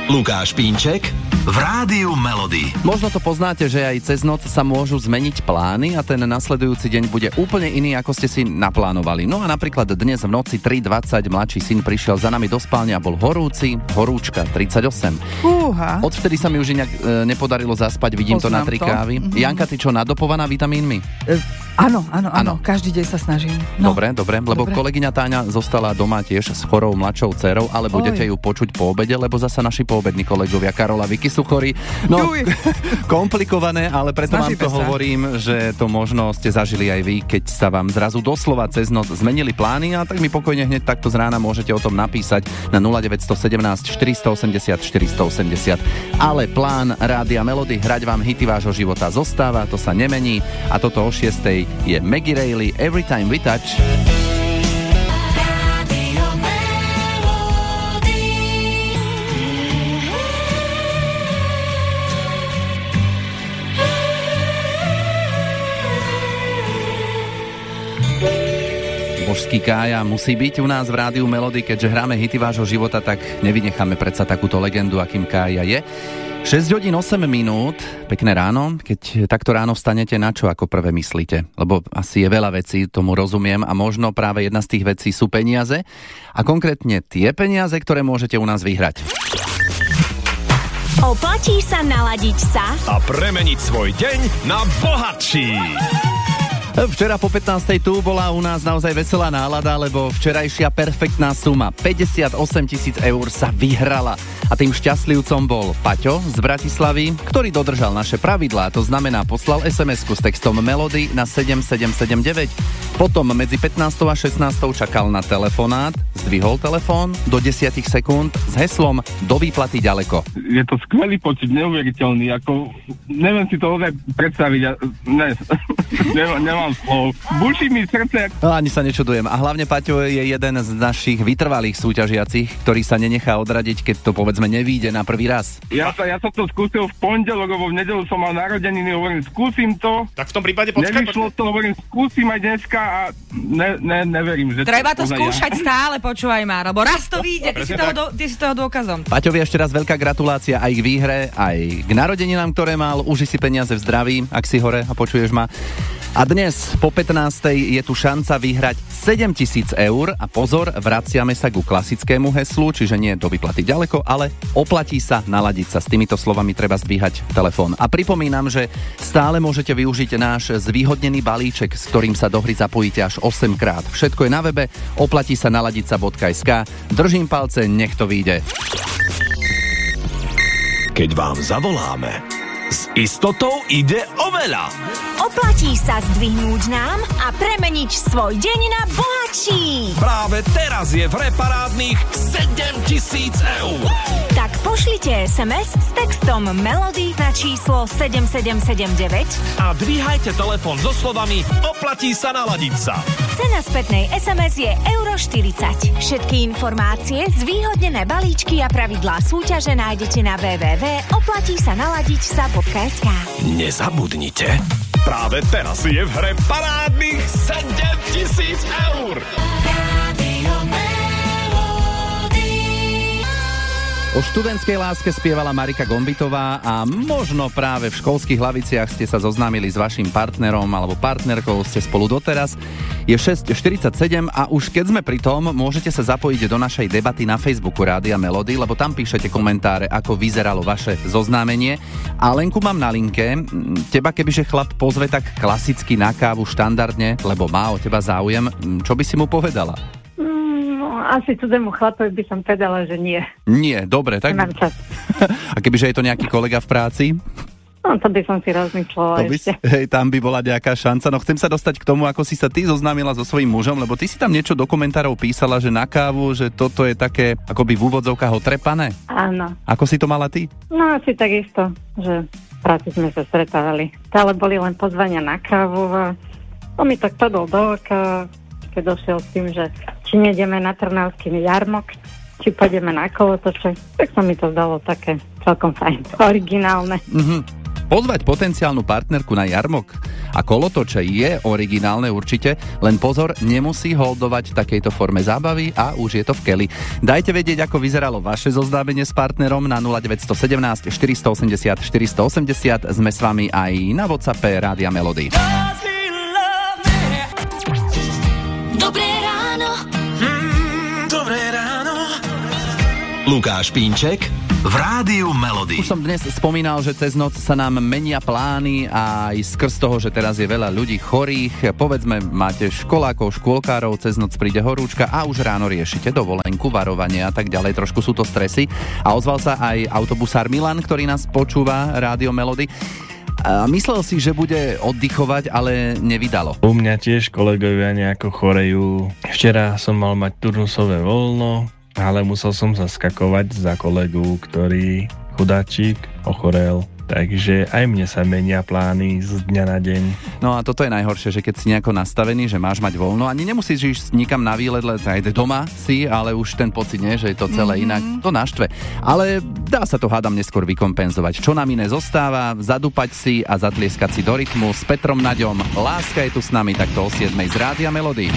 Lukáš Pínček v Rádiu Melody. Možno to poznáte, že aj cez noc sa môžu zmeniť plány a ten nasledujúci deň bude úplne iný, ako ste si naplánovali. No a napríklad dnes v noci 3:20 mladší syn prišiel za nami do spálne a bol horúci, horúčka 38. Fúha. Odvtedy sa mi už inak nepodarilo zaspať, vidím Poznám to na 3 to. kávy. Janka, ty čo, nadopovaná vitamínmi? Áno, každý deň sa snažím. No. Dobre, lebo kolegyňa Táňa zostala doma tiež s chorou mladšou dcerou, ale budete ju počuť po obede, lebo zasa naši poobední kolegovia Karola Vicky sú chorí. No, komplikované, ale preto vám to hovorím, že to možno ste zažili aj vy, keď sa vám zrazu doslova cez noc zmenili plány, a tak mi pokojne hneď takto z rána môžete o tom napísať na 0917 480 480. Ale plán Rádia Melody hrať vám hity vášho života zostáva, to sa nemení, a toto o 6:00 je Maggie Reilly, Every Time We Touch. Božský Kája musí byť u nás v Rádiu Melody, keďže hráme hity vášho života, tak nevynecháme predsa takúto legendu, akým Kája je. 6 hodín 8 minút, pekné ráno. Keď takto ráno vstanete, na čo ako prvé myslíte? Lebo asi je veľa vecí, tomu rozumiem, a možno práve jedna z tých vecí sú peniaze. A konkrétne tie peniaze, ktoré môžete u nás vyhrať. Oplatí sa naladiť sa A premeniť svoj deň na bohatší. Včera po 15:00 tu bola u nás naozaj veselá nálada, lebo včerajšia perfektná suma 58 000 eur sa vyhrala. A tým šťastlivcom bol Paťo z Bratislavy, ktorý dodržal naše pravidlá, to znamená poslal SMS-ku s textom Melody na 7779. Potom medzi 15:00 a 16:00 čakal na telefonát, zdvihol telefón do 10 sekúnd s heslom do výplaty ďaleko. Je to skvelý pocit, neuveriteľný, ako neviem si to ozaj predstaviť, nemám slov. Buší mi srdce. No, ani sa nečudujem. A hlavne Paťo je jeden z našich vytrvalých súťažiacich, ktorý sa nenechá odradiť, keď to povedzme nevíde na prvý raz. Ja som to skúsil v pondelok, lebo v nedeľu som mal narodeniny, hovorím, skúsim to. Tak v tom prípade počkaj. Nevyšlo to, hovorím, skúsim aj dneska a neverím, že Treba to skúšať stále, počúvaj ma, lebo raz to vyjde, ty si toho dôkazom. Paťovi ešte raz veľká gratulácia aj k výhre, aj k narodeninám, ktoré mal. Uži si peniaze v zdraví, ak si hore a počuješ ma. A dnes po 15:00 je tu šanca vyhrať 7 000 eur a pozor, vraciame sa ku klasickému heslu, čiže nie do výplaty ďaleko, ale oplatí sa naladiť sa. S týmito slovami treba zdvíhať telefón. A pripomínam, že stále môžete využiť náš zvýhodnený balíček, s ktorým sa do hry zapojíte až 8 krát. Všetko je na webe oplatí sa naladiť sa.sk. Držím palce, nech to vyjde. Keď vám zavoláme, s istotou ide o veľa. Oplatí sa zdvihnúť nám a premeniť svoj deň na bohatší. Práve teraz je v hre parádnych 7 000 eur. Tak pošlite SMS s textom Melody na číslo 7779 A dvíhajte telefón so slovami oplatí sa naladiť sa. Cena spätnej SMS je €40. Všetky informácie, zvýhodnené balíčky a pravidlá súťaže nájdete na www.oplatísanaladiťsa.sk. Nezabudnite, práve teraz je v hre parádnych 7 000 eur. O študentskej láske spievala Marika Gombitová a možno práve v školských hlaviciach ste sa zoznámili s vašim partnerom alebo partnerkou, ste spolu doteraz. Je 6:47 a už keď sme pri tom, môžete sa zapojiť do našej debaty na Facebooku Rádia Melody, lebo tam píšete komentáre, ako vyzeralo vaše zoznámenie. A Lenku mám na linke. Teba kebyže chlap pozve tak klasicky na kávu štandardne, lebo má o teba záujem, čo by si mu povedala? Asi cudzému chlapovi by som povedala, že nie. Nie, dobre, tak... Nemám čas. A kebyže je to nejaký kolega v práci? No, to by som si rozmýšľala ešte. Hej, tam by bola nejaká šanca. No chcem sa dostať k tomu, ako si sa ty zoznámila so svojím mužom, lebo ty si tam niečo do komentárov písala, že na kávu, že toto je také akoby v úvodzovkách otrepané. Áno. Ako si to mala ty? No, asi takisto, že v práci sme sa stretávali. Stále boli len pozvania na kávu a on mi tak padol do oka, keď došiel s tým, že či nejdeme na Trnavský jarmok, či pôjdeme na kolotoče, tak sa mi to zdalo také celkom fajn, originálne. Pozvať potenciálnu partnerku na jarmok a kolotoče je originálne určite, len pozor, nemusí holdovať takejto forme zábavy a už je to v keli. Dajte vedieť, ako vyzeralo vaše zoznámenie s partnerom na 0917 480 480. Sme s vami aj na WhatsAppe Rádia Melody. Dobré ráno. Dobré ráno. Lukáš Pínček v Rádiu Melody. Už som dnes spomínal, že cez noc sa nám menia plány a aj skrz toho, že teraz je veľa ľudí chorých. Povedzme, máte školákov, škôlkárov, cez noc príde horúčka a už ráno riešite dovolenku, varovanie a tak ďalej. Trošku sú to stresy. A ozval sa aj autobusár Milan, ktorý nás počúva Rádio Melody. A myslel si, že bude oddychovať, ale nevydalo. U mňa tiež kolegovia nejako chorejú. Včera som mal mať turnusové voľno, ale musel som zaskakovať za kolegu, ktorý chudáčik ochorel. Takže aj mne sa menia plány z dňa na deň. No a toto je najhoršie, že keď si nejako nastavený, že máš mať voľno, ani nemusíš ísť nikam na výlet, aj doma si, ale už ten pocit nie, že je to celé inak, to naštve. Ale dá sa to, hádam, neskôr vykompenzovať. Čo nám iné zostáva? Zadúpať si a zatlieskať si do rytmu s Petrom Naďom. Láska je tu s nami takto o 7 z Rádia Melody.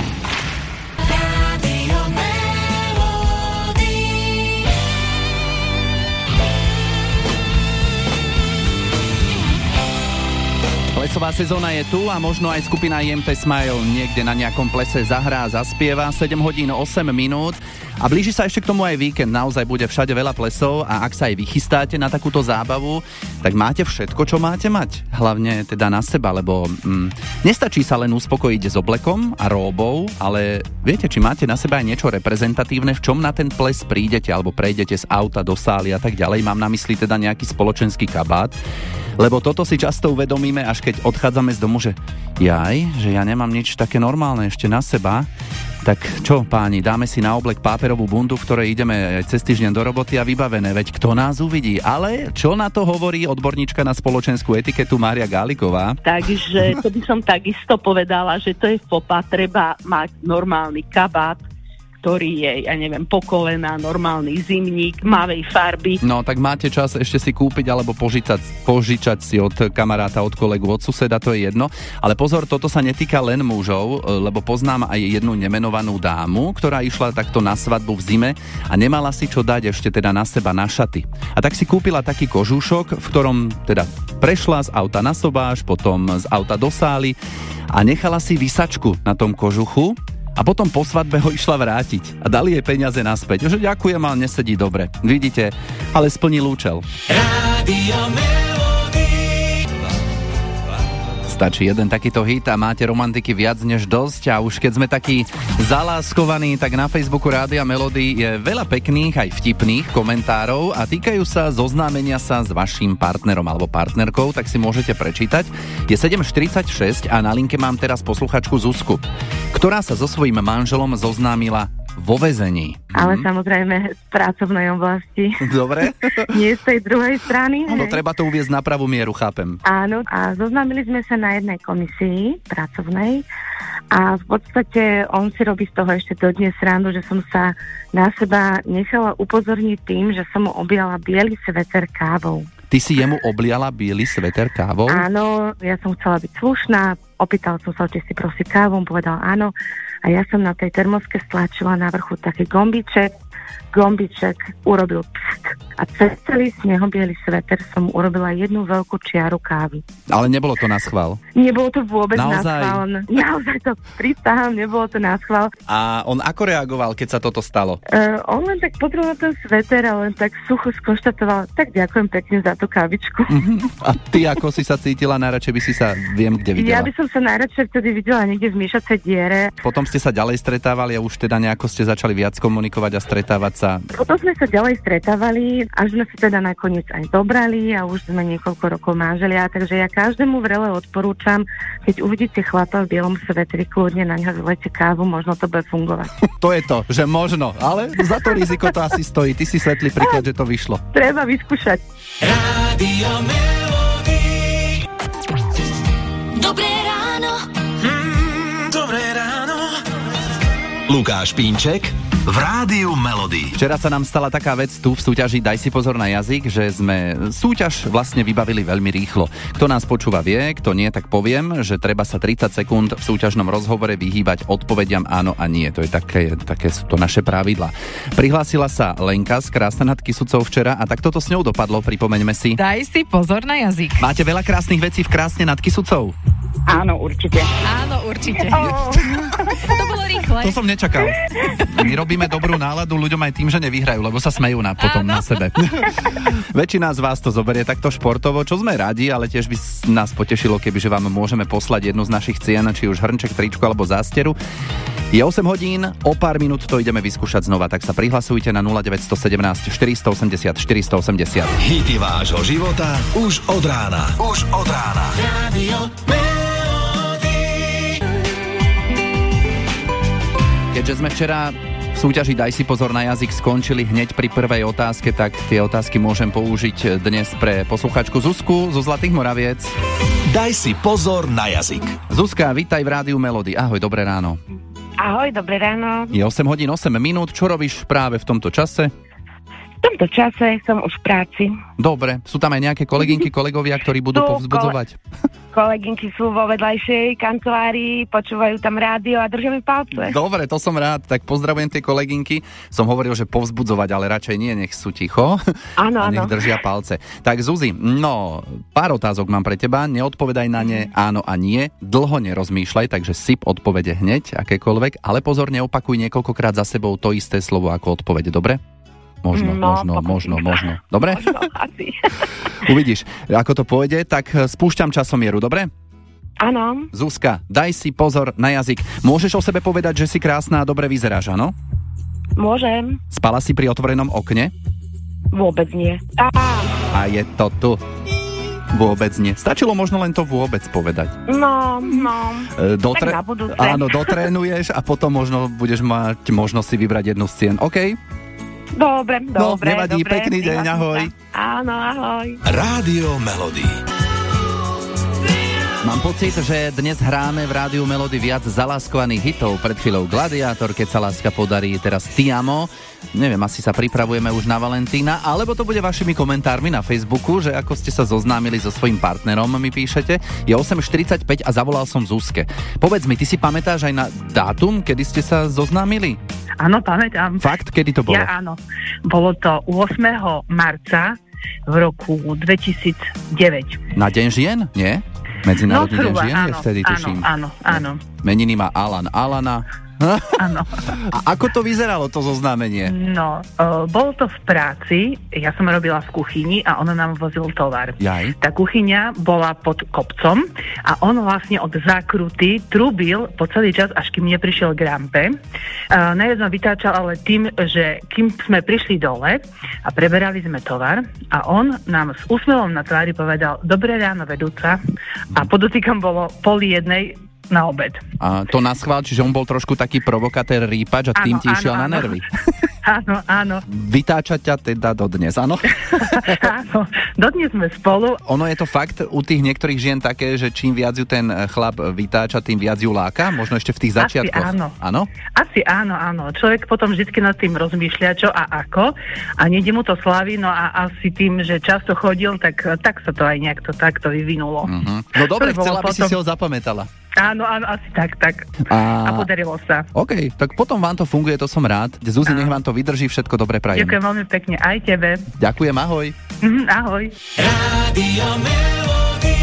Plesová sezóna je tu a možno aj skupina IMT Smile niekde na nejakom plese zahrá, zaspieva. 7 hodín 8 minút a blíži sa ešte k tomu aj víkend. Naozaj bude všade veľa plesov a ak sa aj vychystáte na takúto zábavu, tak máte všetko, čo máte mať. Hlavne teda na seba, lebo nestačí sa len uspokojiť s oblekom a róbou, ale viete, či máte na seba aj niečo reprezentatívne, v čom na ten ples prídete alebo prejdete z auta do sály a tak ďalej. Mám na mysli teda nejaký spoločenský kabát. Lebo toto si často uvedomíme, až keď odchádzame z domu, že ja nemám nič také normálne ešte na seba. Tak čo, páni, dáme si na oblek páperovú bundu, v ktorej ideme cez týždeň do roboty a vybavené, veď kto nás uvidí. Ale čo na to hovorí odborníčka na spoločenskú etiketu Mária Gáliková? Takže to by som takisto povedala, že to je fopa, treba mať normálny kabát, ktorý je, po kolena, normálny zimník, mavej farby. No, tak máte čas ešte si kúpiť alebo požičať si od kamaráta, od kolegu, od suseda, to je jedno. Ale pozor, toto sa netýka len mužov, lebo poznám aj jednu nemenovanú dámu, ktorá išla takto na svadbu v zime a nemala si čo dať ešte teda na seba na šaty. A tak si kúpila taký kožúšok, v ktorom teda prešla z auta na sobáš, potom z auta do sály a nechala si vysačku na tom kožuchu. A potom po svadbe ho išla vrátiť a dali jej peniaze naspäť. Že ďakujem, ale nesedí dobre. Vidíte, ale splnil účel. Rádio Melody. Stačí jeden takýto hit a máte romantiky viac než dosť a už keď sme takí zaláskovaní, tak na Facebooku Rádia Melody je veľa pekných aj vtipných komentárov a týkajú sa zoznámenia sa s vaším partnerom alebo partnerkou, tak si môžete prečítať. Je 7:46 a na linke mám teraz posluchačku Zuzku, ktorá sa so svojím manželom zoznámila vo väzení. Ale samozrejme z pracovnej oblasti. Dobre. Nie z tej druhej strany. No treba to uviesť na pravú mieru, chápem. Áno, a zoznámili sme sa na jednej komisii pracovnej a v podstate on si robí z toho ešte dodnes srandu, že som sa na seba nechala upozorniť tým, že som mu objala biely sveter kávou. Ty si jemu obliala biely sveter kávou? Áno, ja som chcela byť slušná, opýtal som sa, či si prosí kávu, on povedal áno a ja som na tej termoske stlačila na vrchu taký gombiček urobil pst a cez celý snehobiely sveter som urobila jednu veľkú čiaru kávy. Ale nebolo to na schvál? Nebolo to vôbec na schvál. Naozaj to pristáham, nebolo to na schvál. A on ako reagoval, keď sa toto stalo? On len tak potreboval ten sveter a len tak sucho skonštatoval, tak ďakujem pekne za tú kávičku. A ty ako si sa cítila? Najradšej by si sa viem kde videla? Ja by som sa najradšej vtedy videla niekde v myšacej diere. Potom ste sa ďalej stretávali a už teda nejako ste začali viac komunikovať a stretávať sa? Potom sme sa ďalej stretávali, až sme sa teda nakoniec aj dobrali a už sme niekoľko rokov manželia, takže ja každému vrele odporúčam, keď uvidíte chlapa v bielom svetri, kľudne na ňa zlejte kávu, možno to bude fungovať. To je to, že možno, ale za to riziko to asi stojí. Ty si svetlý príklad, že to vyšlo. Treba vyskúšať. Rádio Melody. Dobré ráno. Dobré ráno. Lukáš Pínček v Rádiu Melody. Včera sa nám stala taká vec tu v súťaži Daj si pozor na jazyk, že sme súťaž vlastne vybavili veľmi rýchlo. Kto nás počúva vie, kto nie, tak poviem, že treba sa 30 sekúnd v súťažnom rozhovore vyhýbať odpovediam áno a nie. To je také sú to naše pravidlá. Prihlásila sa Lenka z Krásne nad Kysucou včera a tak toto s ňou dopadlo, pripomeňme si. Daj si pozor na jazyk. Máte veľa krásnych vecí v Krásne nad Kysucou? Áno, určite. Áno, určite. To bolo rýchle. To som nečakal. My robíme dobrú náladu ľuďom aj tým, že nevyhrajú, lebo sa smejú potom na sebe. Väčšina z vás to zoberie takto športovo, čo sme radi, ale tiež by nás potešilo, kebyže vám môžeme poslať jednu z našich cien, či už hrnček, tričko alebo zásteru. Je 8 hodín, o pár minút to ideme vyskúšať znova, tak sa prihlasujte na 0917 480 480. Hity vášho života už od rána. Už od rána. Rádio Keďže sme včera v súťaži Daj si pozor na jazyk skončili hneď pri prvej otázke, tak tie otázky môžem použiť dnes pre posluchačku Zuzku zo Zlatých Moraviec. Daj si pozor na jazyk. Zuzka, vítaj v Rádiu Melody. Ahoj, dobré ráno. Ahoj, dobré ráno. Je 8 hodín 8 minút. Čo robíš práve v tomto čase? V tomto čase som už v práci. Dobre. Sú tam aj nejaké kolegynky, kolegovia, ktorí budú povzbudzovať? Kolegynky sú vo vedľajšej kancelárii, počúvajú tam rádio a držia mi palce. Dobre, to som rád. Tak pozdravujem tie kolegynky. Som hovoril, že povzbudzovať, ale radšej nie, nech sú ticho. Áno, a nech držia palce. Tak Zuzi, pár otázok mám pre teba. Neodpovedaj na ne áno a nie. Dlho nerozmýšľaj, takže syp odpovede hneď, akékoľvek, ale pozor, neopakuj niekoľkokrát za sebou to isté slovo ako odpovede, dobre? Možno. Dobre? Možno, asi. Uvidíš, ako to pôjde, tak spúšťam časomieru, dobre? Áno. Zuzka, daj si pozor na jazyk. Môžeš o sebe povedať, že si krásna a dobre vyzeráš, áno? Môžem. Spala si pri otvorenom okne? Vôbec nie. A je to tu. Vôbec nie. Stačilo možno len to vôbec povedať. No. Tak na budúce. Áno, dotrénuješ a potom možno budeš mať možnosť si vybrať jednu z cien. OK? Dobre. Nevadí, pekný deň, ahoj. Áno, ahoj. Rádio Melody. Mám pocit, že dnes hráme v Rádiu Melody viac zaláskovaných hitov. Pred chvíľou Gladiátor, Keď sa láska podarí, teraz Ti amo. Neviem, asi sa pripravujeme už na Valentína, alebo to bude vašimi komentármi na Facebooku, že ako ste sa zoznámili so svojím partnerom, mi píšete. Je 8.45 a zavolal som Zuzke. Povedz mi, ty si pamätáš aj na dátum, kedy ste sa zoznámili? Áno, pamätám. Fakt? Kedy to bolo? Ja áno. Bolo to 8. marca v roku 2009. Na Deň žien? Nie? Medzinárodný deň žien je vtedy, tuším. Áno. Meniny má Alana. Áno. A ako to vyzeralo, to zoznámenie? No, bolo to v práci, ja som robila v kuchyni a on nám vozil tovar. Jaj. Tá kuchyňa bola pod kopcom a on vlastne od zákruty trubil po celý čas, až kým neprišiel k rampe. Najviac ma vytáčal ale tým, že kým sme prišli dole a preberali sme tovar a on nám s úsmevom na tvári povedal: Dobré ráno, vedúca. A podotýkam, bolo 12:30 na obed. A to naschvál, čiže on bol trošku taký provokatér, rýpač a tým ti išiel na nervy. Áno. Vytáča ťa teda dodnes, áno? Áno, dodnes sme spolu. Ono je to fakt u tých niektorých žien také, že čím viac ju ten chlap vytáča, tým viac ju láka? Možno ešte v tých začiatkoch. Asi áno. Áno? Asi áno. Človek potom vždy nad tým rozmýšľa, čo a ako. A nejde mu to slaví, no a asi tým, že často chodil, tak sa to aj nejak takto vyvinulo. No dobre, chcela by si ho zapamätala. Áno, asi tak. A podarilo sa. OK, tak potom vám to funguje, to som rád. Zuzi, nech vám to vydrží, všetko dobre prajem. Ďakujem veľmi pekne, aj tebe. Ďakujem, ahoj. Ahoj. Rádio Melody.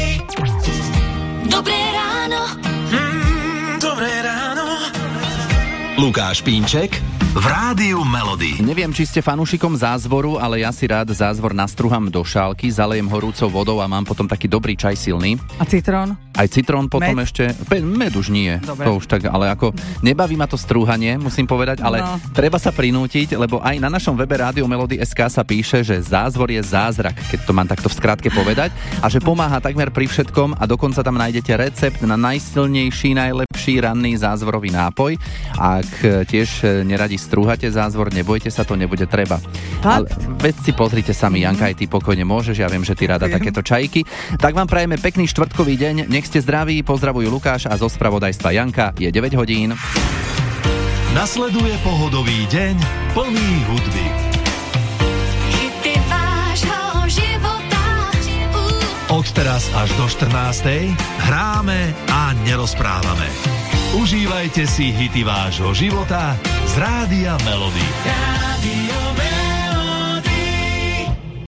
Dobré ráno. Dobré ráno. Lukáš Pínček v Rádiu Melody. Neviem, či ste fanúšikom zázvoru, ale ja si rád zázvor nastruham do šálky, zalejem horúcou vodou a mám potom taký dobrý čaj silný. A citrón? Aj citrón potom ešte. Med už nie. Dobre. To už tak, ale ako nebaví ma to strúhanie, musím povedať, ale treba sa prinútiť, lebo aj na našom webe Rádio Melody.sk sa píše, že zázvor je zázrak, keď to mám takto v skratke povedať, a že pomáha takmer pri všetkom a dokonca tam nájdete recept na najsilnejší, najlepší ranný zázvorový nápoj. Ak tiež neradi strúhate zázvor, nebojte sa, to nebude treba. Ale veď si pozrite sami, Janka, aj ty pokojne môžeš, ja viem, že ty rada takéto čajky. Tak vám prajeme pekný štvrtkový deň, nech ste zdraví, pozdravujú Lukáš a zo spravodajstva Janka, je 9 hodín. Nasleduje pohodový deň plný hudby. Hity vášho života. Od teraz až do 14:00 hráme a nerozprávame. Užívajte si hity vášho života z Rádia Melody.